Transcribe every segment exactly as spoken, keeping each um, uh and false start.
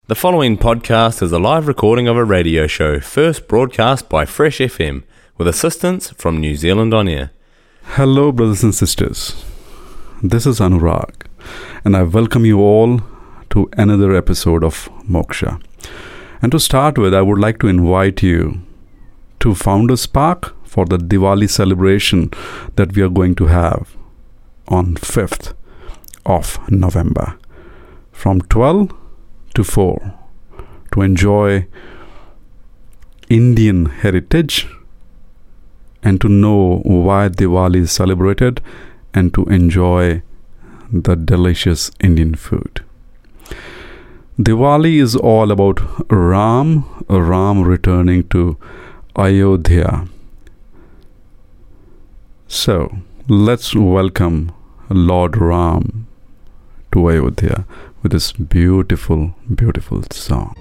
The following podcast is a live recording of a radio show first broadcast by Fresh F M with assistance from New Zealand On Air. Hello brothers and sisters, this is Anurag and I welcome you all to another episode of Moksha. And to start with, I would like to invite you to Founders Park for the Diwali celebration that we are going to have on fifth of November from twelve to four to enjoy Indian heritage and to know why Diwali is celebrated and to enjoy the delicious Indian food. Diwali is all about Ram, Ram returning to Ayodhya. So, let's welcome Lord Ram to Ayodhya with this beautiful, beautiful song.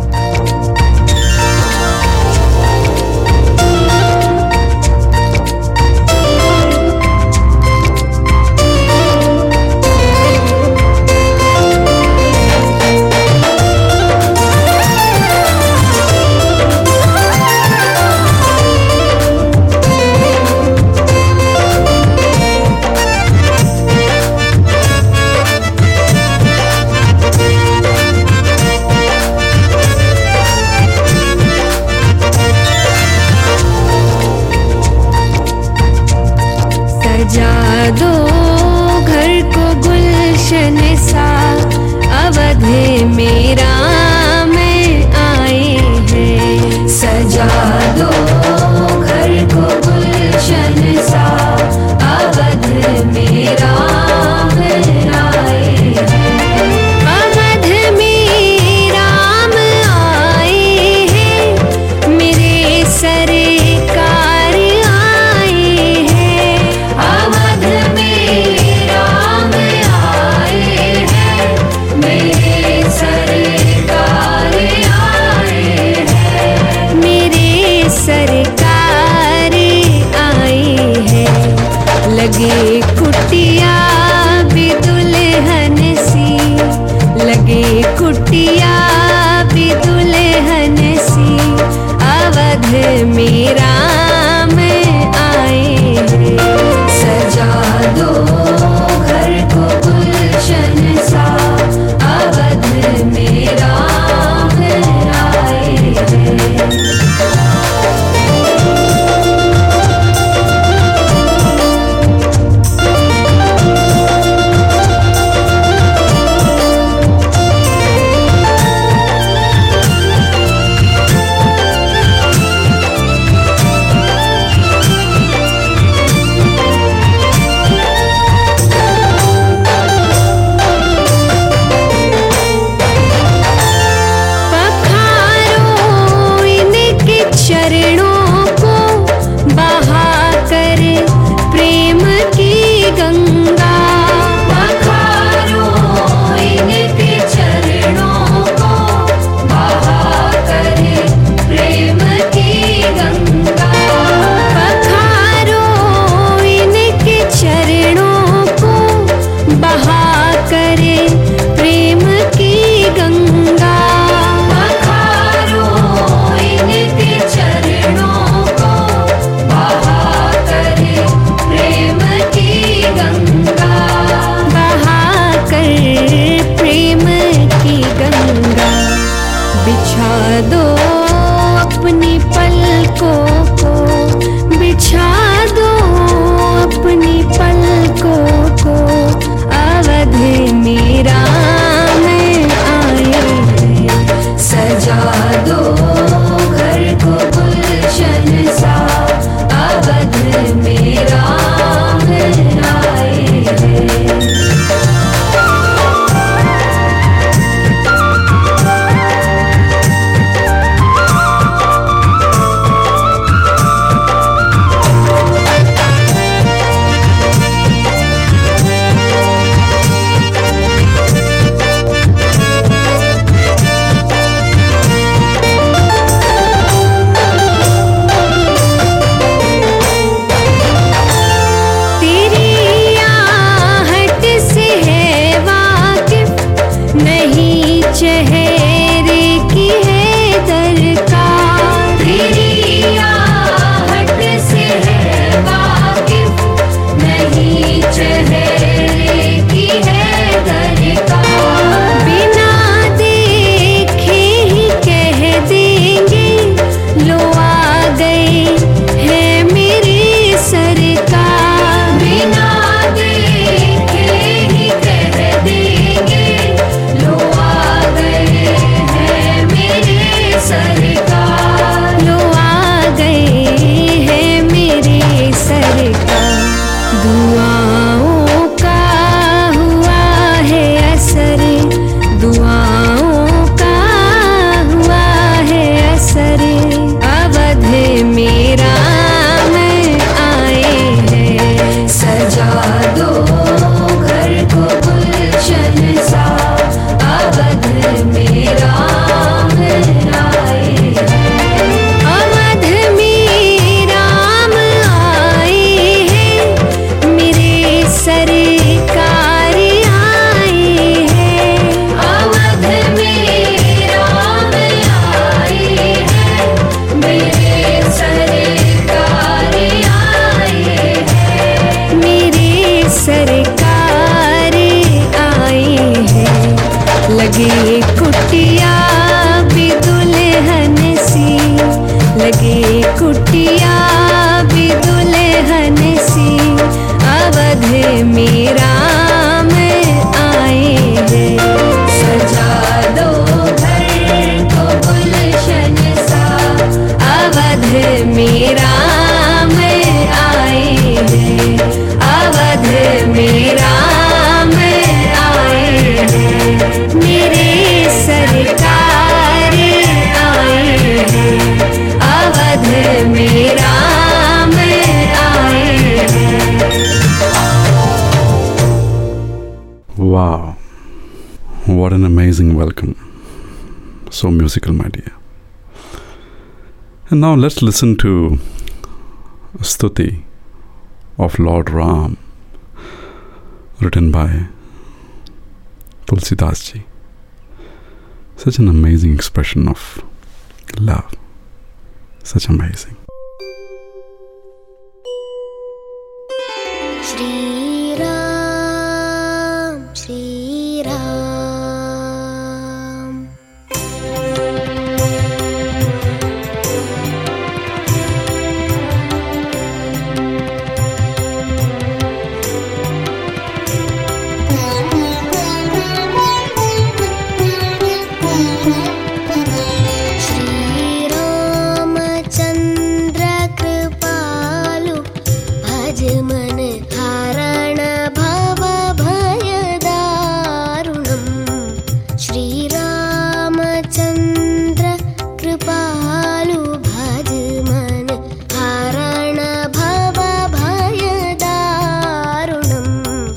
सजा दो घर को गुलशन सा अवध में राम आए हैं। सजा दो घर को गुलशन सा अवध में राम आए हैं। अवध में राम आए हैं, मेरे सरकार लगे कुटिया भी दुल्हन सी, लगे कुटिया भी दुल्हन सी, अवध में राम आए हैं। सजा दो घर को गुलशन सा अवध में राम आए हैं। बिछा दो अपनी पलकों को, बिछा दो अपनी पलकों को, अवध में राम आए हैं। सजा दो घर को गुलशन सा अवध में राम आए हैं। amazing welcome. So musical, my dear. And now let's listen to Stuti of Lord Ram, written by Tulsidas ji. Such an amazing expression of love. Such amazing. Shri Ram, Shri Ram. Shri Ramachandra Kripalu Bhaj Man Haran Bhava Bhayadarunam. Shri Ramachandra Kripalu Bhaj Man Haran Bhava Bhayadarunam.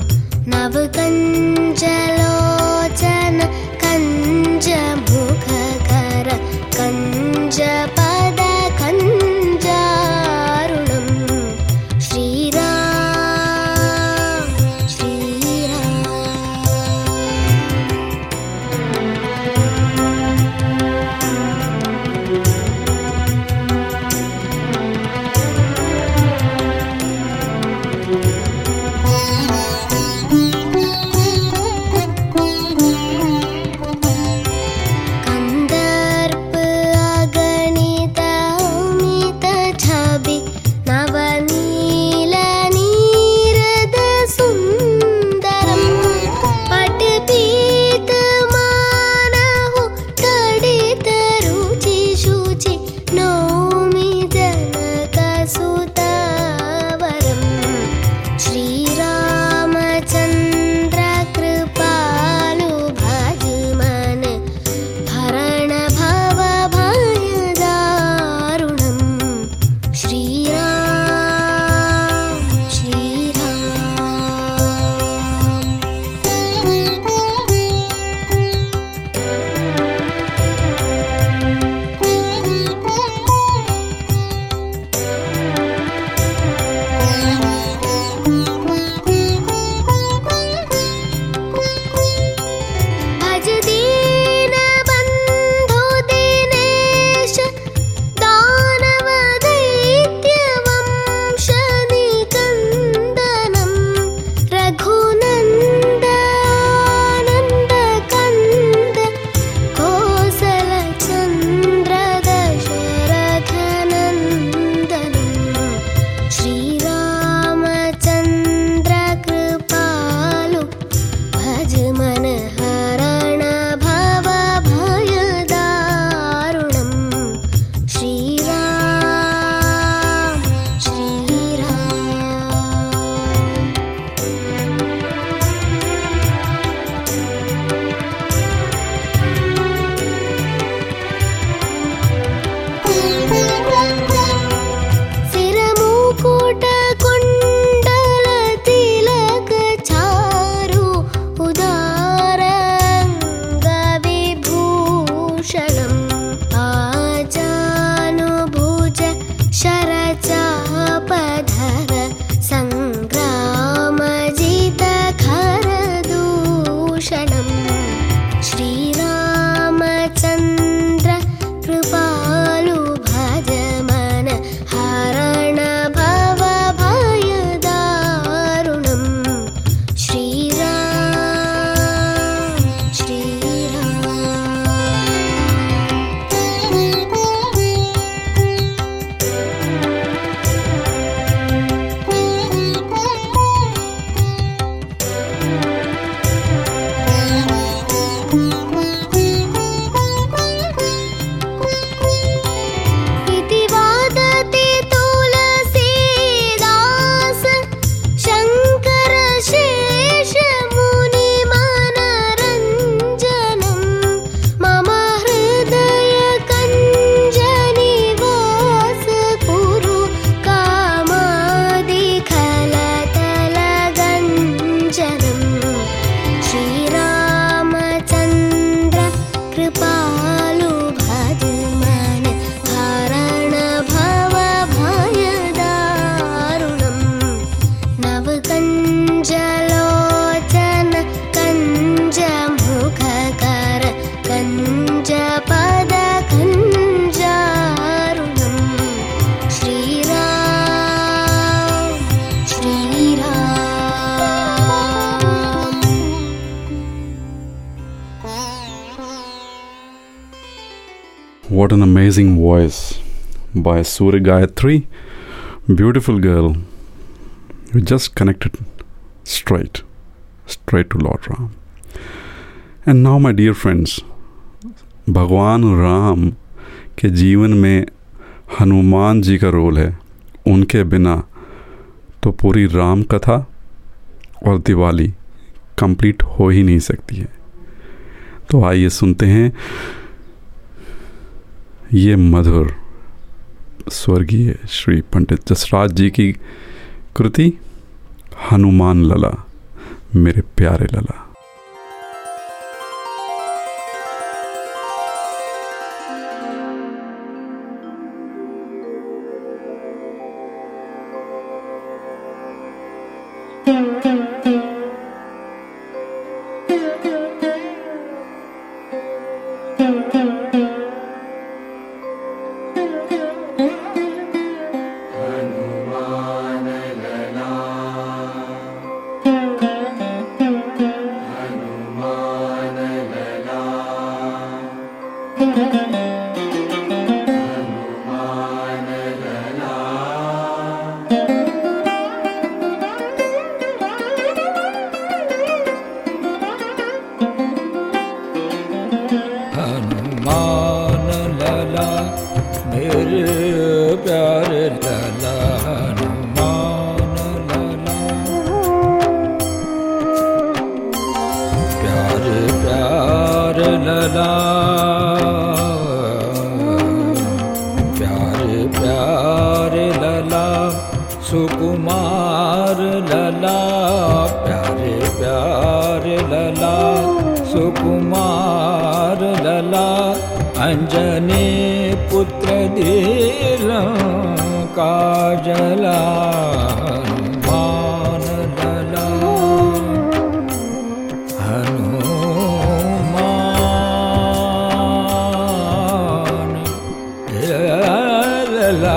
Navkanjalochana Kanja Mukhakara Kanja Pada Kanjarunam. Shri Ram, Shri Ram. Kandarp aganita amita chhabi Navanila nirada sundaram. Patpita manahu tadita ruchi shuchi Naumi janaka sutavaram. Shri Ramachandra Kripalu Bhaj Man Haran Bhava Bhayadarunam. Shri Ram, Shri Bhaj Dina Bandhu Dinesh Danava Daitya Vamsha Nikandanam. Raghunanda Ananda Kanda Kosala Chandra Dasharathanandanam. Shri Ramachandra Kripalu Bhaj Man Haran Bhava Bhayadarunam. Shri Ram, Shri Siramukuta Kundala Tilaka Charu Udaranga Vibhushanam. Ajanubhuja Sharachapadhara Sangramajita Kharadushanam. Shri Ramachandra Kripalu Bhaj Man Haran Bhava Bhayadarunam. Shri Ram, Shri Ram. जनपदकञ्जारुणं Shriram Shriram. What an amazing voice by Surya Gayatri. Beautiful girl. You just connected straight, straight to Lord Ram. And now, my dear friends, भगवान राम के जीवन में हनुमान जी का role है. उनके बिना तो पूरी राम कथा और दिवाली कंप्लीट हो ही नहीं सकती है. तो आइए सुनते हैं ये मधुर स्वर्गीय श्री पंडित जसराज जी की कृति हनुमान लला, मेरे प्यारे लला. सुकुमार लला, प्यारे प्यारे लला, सुकुमार लला, अंजनी पुत्र धीर काजला, हनुमान लला, हनुमान लला,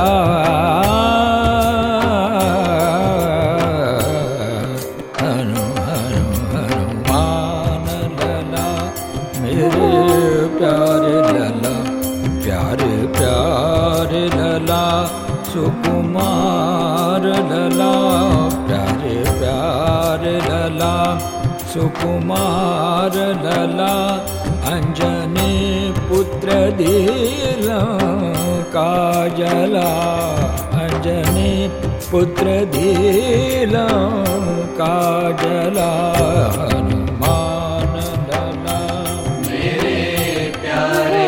सुकुमार लला, प्यारे प्यारे लला, सुकुमार लला, अंजनी पुत्र धीर काजला, अंजनी पुत्र धीर काजला, हनुमान लला, मेरे प्यारे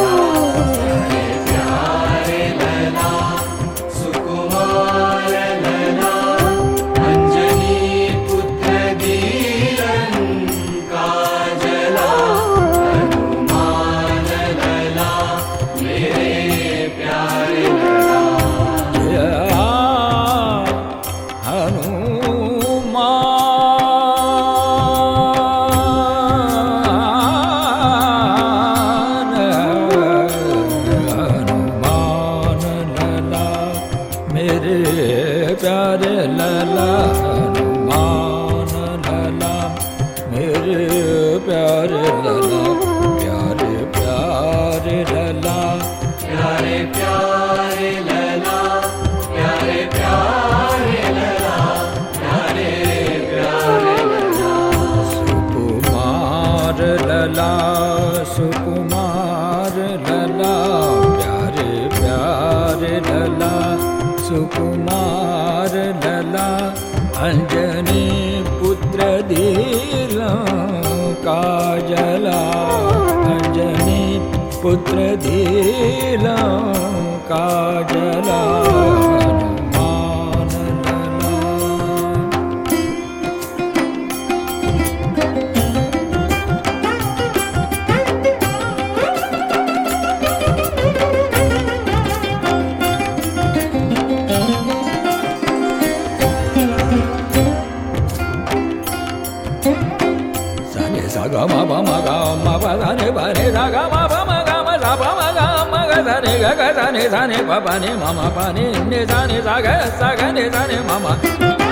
सुकुमार लला, प्यारे प्यारे लला, सुकुमार लला, अंजनी पुत्र धीर काजला, अंजनी पुत्र धीर Kajla, ga ma ba ma ga ma ba da ne ba ne da ga ma ba ma ga da ni ga ga da ni da ni pa pa ni ma ma pa ni ni da ni sa ga sa ga ni da ni ma ma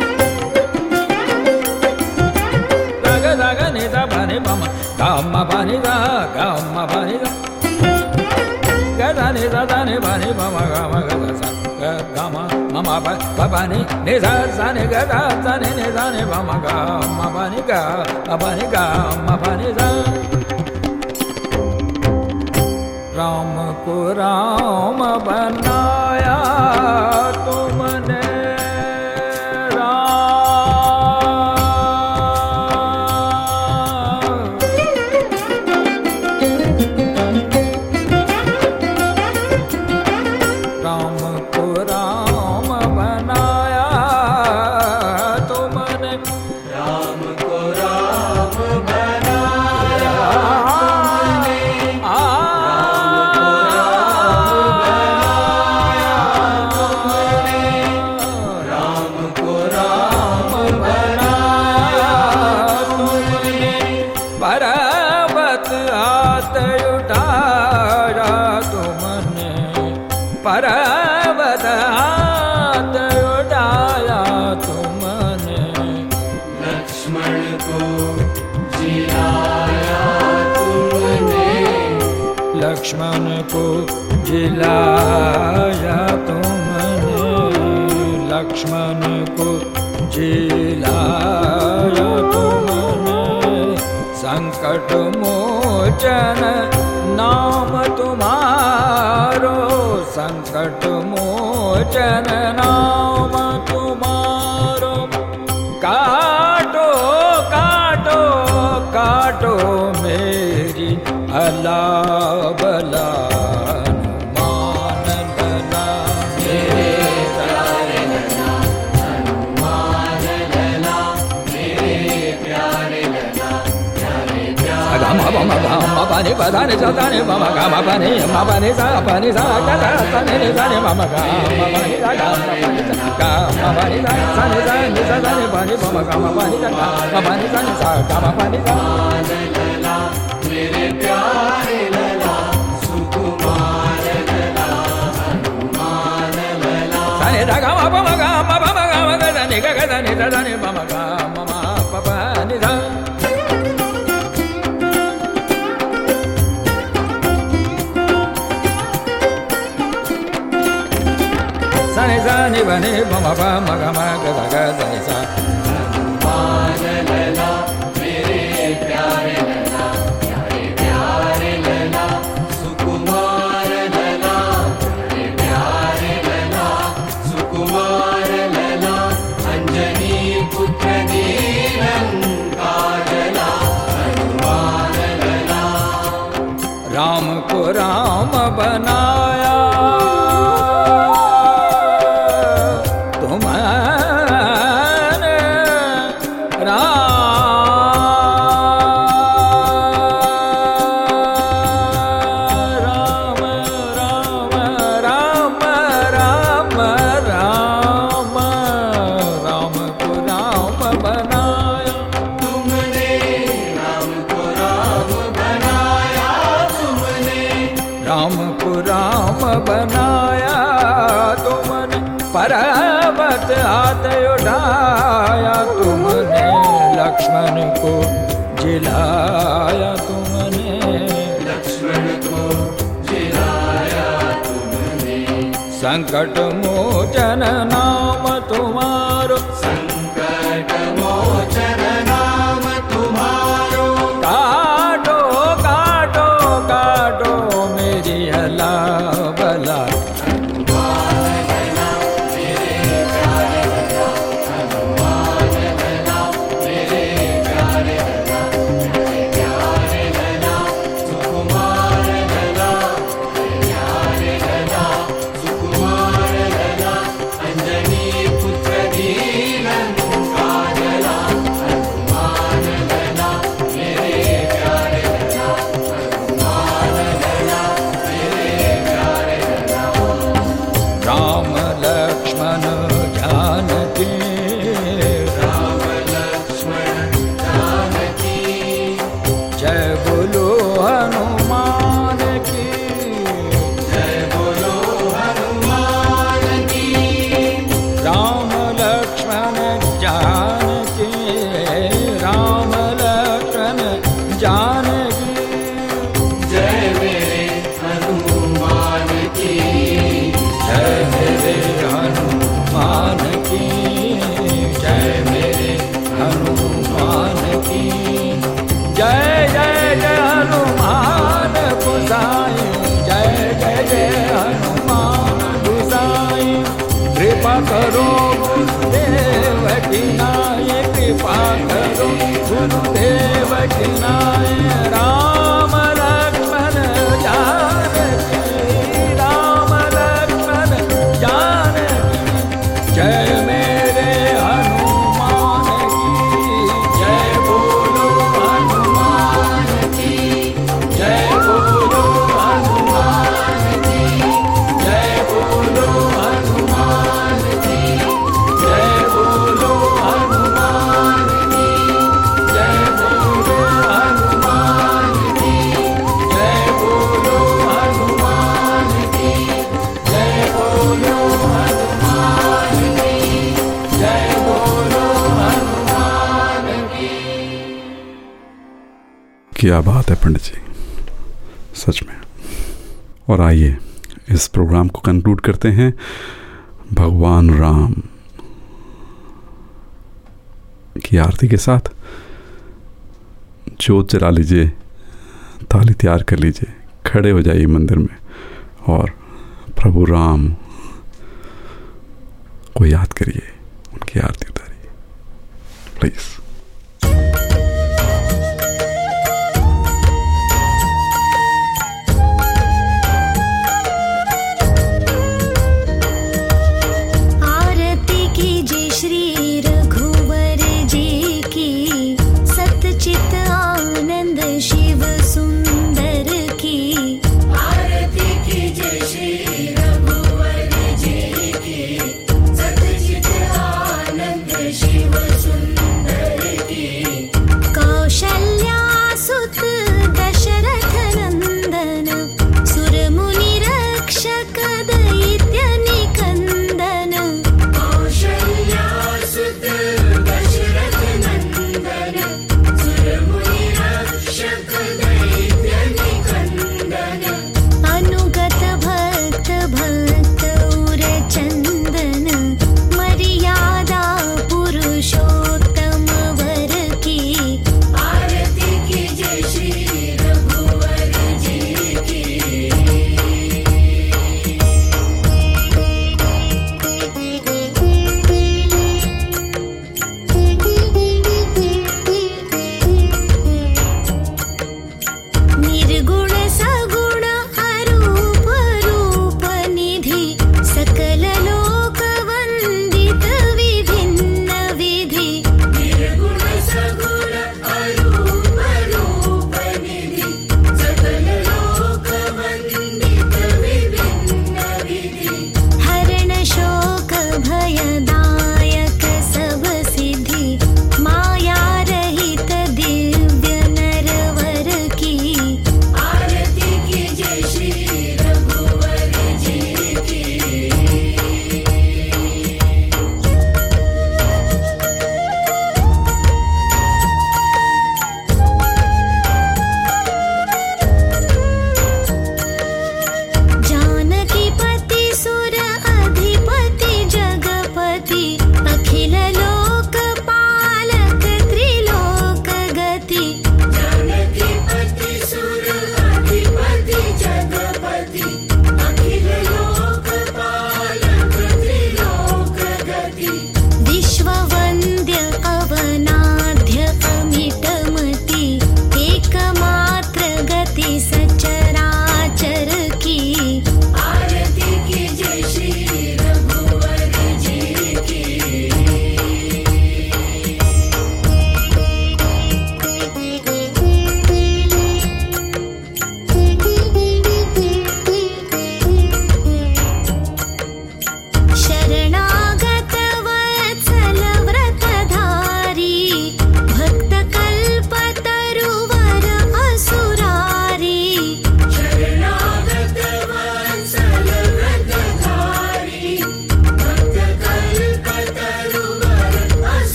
da ga da ga ni da pa ni pa ma ga ma pa ni da ga ma pa ni da ga da ni da da ni pa ni pa ma ga ma ga da sa ga ga ma ma ma pa pa pa ni ni sa sa ni ga da sa ni ni da ni pa ma ga ma pa ni ga ma pa ni ga ma pa ni da Ram को राम बनाया तुमने राम को राम बनाया तुमने राम को राम बनाया पर्वत हाथ उठाया तुमने लक्ष्मण को जिलाया तुमने लक्ष्मण को जिलाया तुमने लक्ष्मण को जिलाया तुमने संकट मोचन नाम तुम्हारो संकट मोचन नाम तुम्हारो काटो काटो काटो मेरी अला बला हनुमान लला मेरे प्यारे लला हनुमान लला मेरे प्यारे लला प्यारे प्यारे गा मा मा गा मा पा नि पा धा नि सा धा नि मा मा गा मा पा नि मा पा नि सा पा नि सा गा धा सा नि नि सा नि मा मा गा मा पा नि सा गा मा पा नि सा गा मा पा नि सा सा नि सा नि सा सा नि पा नि मा मा गा मा पा नि सा गा मा पा नि सा नि सा गा मा पा नि सा लला मेरे प्यारे लला सुकुमार लला हनुमान लला सा नि सा गा मा पा मा गा मा पा मा गा मा गा सा नि गा गा सा नि सा सा नि मा मा गा मा मा पा पा नि सा Sani sani bani mama pa maga maga daga sani sa Hanuman लला मेरे प्यारे लला प्यारे प्यारे लला सुकुमार लला प्यारे प्यारे लला सुकुमार लला अंजनी पुत्र निरंकार लला हनुमान लला राम को राम बनाया बनाया तुमने पर्वत हाथ उठाया तुमने लक्ष्मण को जिलाया तुमने लक्ष्मण को जिलाया तुमने संकट मोचन नाम तुम्हारो संकट मोचन नाम तुम्हारो काटो काटो काटो मेरी हला बला जय हनुमान गुसाई, कृपा करो गुरुदेव की नाय, कृपा करो गुरुदेव की नाय। राम लक्ष्मण जानकी, राम लक्ष्मण जानकी, जय मेरे हनुमान की जय। बोलो हनुमान की जय, बोलो हनुमान की जय, बोलो हनुमान की जय, बोलो हनुमान की जय, बोलो हनुमान की जय, बोलो हनुमान की जय, बोलो हनुमान की जय, बोलो हनुमान की। क्या बात है पंडित जी, सच में। और आइए इस प्रोग्राम को कंक्लूड करते हैं भगवान राम की आरती के साथ। जोत जला लीजिए, थाली तैयार कर लीजिए, खड़े हो जाइए मंदिर में और प्रभु राम को याद करिए, उनकी आरती उतारिए प्लीज़। आरती कीजिए श्री रघुवर जी की, सतचित आनंद शिव सुंदर की। आरती कीजिए श्री रघुवर जी की, सतचित आनंद शिव सुंदर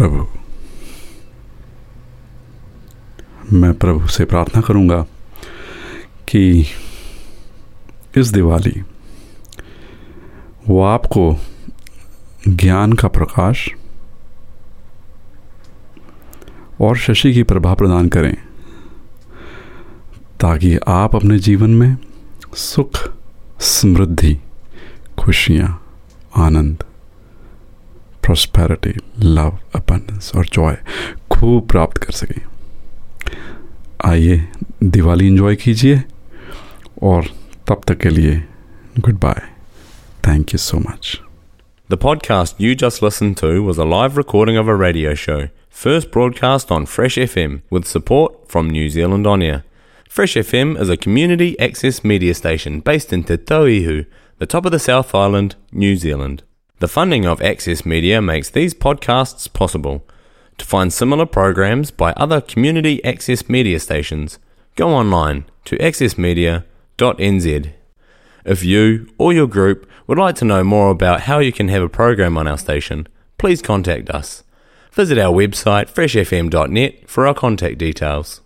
प्रभु। मैं प्रभु से प्रार्थना करूंगा कि इस दिवाली वो आपको ज्ञान का प्रकाश और शशि की प्रभा प्रदान करें, ताकि आप अपने जीवन में सुख, समृद्धि, खुशियाँ, आनंद, प्रॉस्पेरिटी, लव, अबंडेंस और जॉय खूब प्राप्त कर सकें। आइए दिवाली एंजॉय कीजिए और तब तक के लिए goodbye. Thank you so much. The podcast you just listened to was a live recording of a radio show, first broadcast on Fresh F M with support from New Zealand On Air. Fresh F M is a community access media station based in Te Tauihu, the top of the South Island, New Zealand. The funding of Access Media makes these podcasts possible. To find similar programs by other community access media stations, go online to access media dot n z. If you or your group would like to know more about how you can have a program on our station, please contact us. Visit our website fresh f m dot net for our contact details.